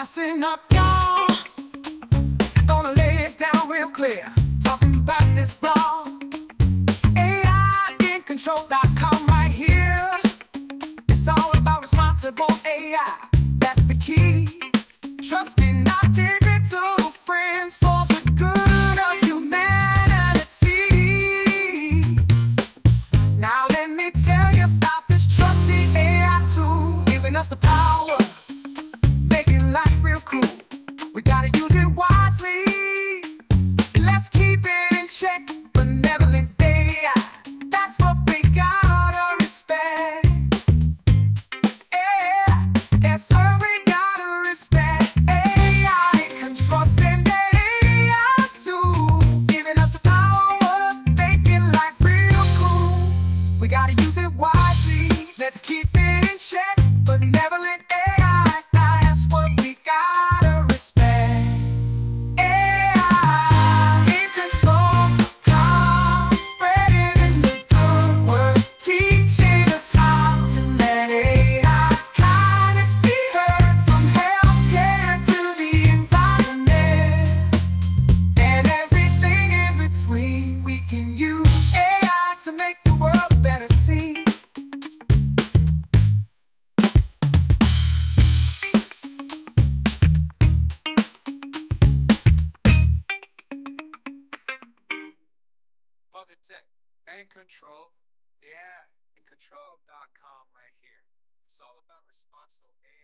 Listen up, y'all. Gonna lay it down real clear. Talking about this blog. AIincontrol.com right here. It's all about responsible AI. That's the key. Trusting our digital friends for the good of humanity. Now let me tell you about this trusty AI tool, giving us the power, making life real cool. We gotta use it wisely. Let's keep it in check. Benevolent AI, that's what we gotta respect. Yeah, yes sir, we gotta respect AI. Can trust in the AI tool, giving us the power, making life real cool. We gotta use it wisely. Let's keep it in check. Benevolent AI, that's what we gotta respect. AI in control, calm, spreading the good word, teaching us how to let AI's kindness be heard, from healthcare to the environment and everything in between. We can use AI to make the world a better scene. Public tech and control. Yeah, incontrol.com right here. It's all about responsible AI.